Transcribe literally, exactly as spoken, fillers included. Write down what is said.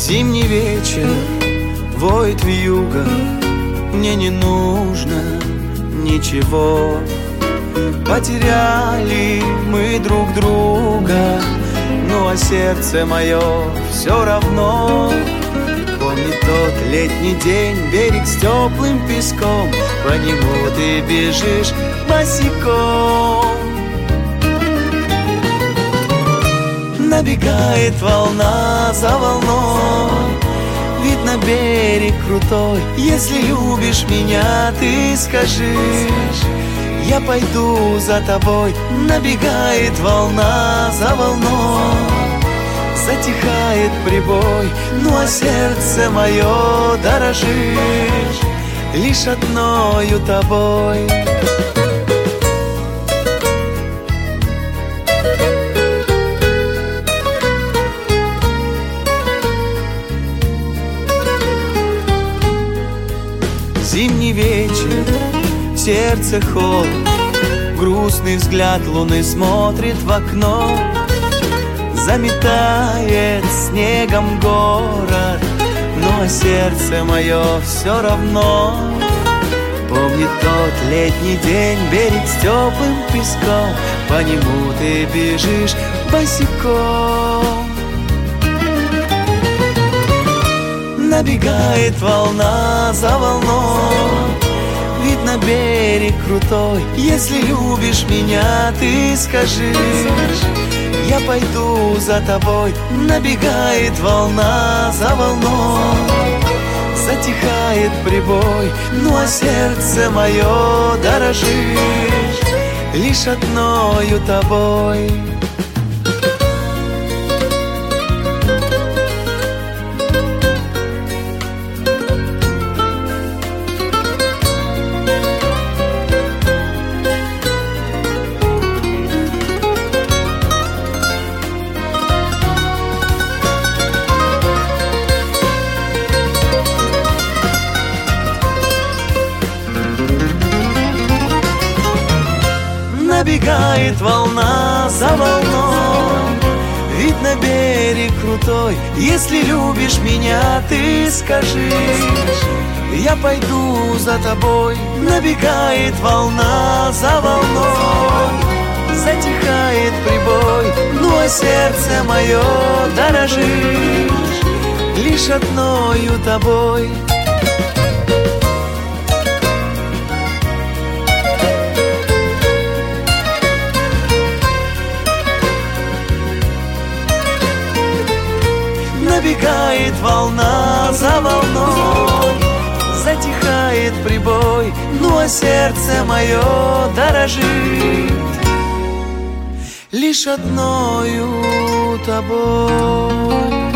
Зимний вечер, воет вьюга, мне не нужно ничего. Потеряли мы друг друга, ну а сердце мое все равно. Помнит тот летний день, берег с теплым песком, по нему ты бежишь босиком. Набегает волна за волной, видно берег крутой. Если любишь меня, ты скажи, я пойду за тобой. Набегает волна за волной, затихает прибой, ну а сердце мое дорожит лишь одною тобой. Зимний вечер, в сердце холод, грустный взгляд луны смотрит в окно. Заметает снегом город, но сердце мое все равно. Помнит тот летний день, берег с теплым песком, по нему ты бежишь босиком. Набегает волна за волной, видно берег крутой. Если любишь меня, ты скажи, я пойду за тобой. Набегает волна за волной, затихает прибой, ну а сердце мое дорожит лишь одною тобой. Набегает волна за волной, видно берег крутой. Если любишь меня, ты скажи, я пойду за тобой. Набегает волна за волной, затихает прибой, ну а сердце мое дорожит лишь одною тобой. Набегает волна за волной, затихает прибой, ну а сердце мое дорожит лишь одною тобой.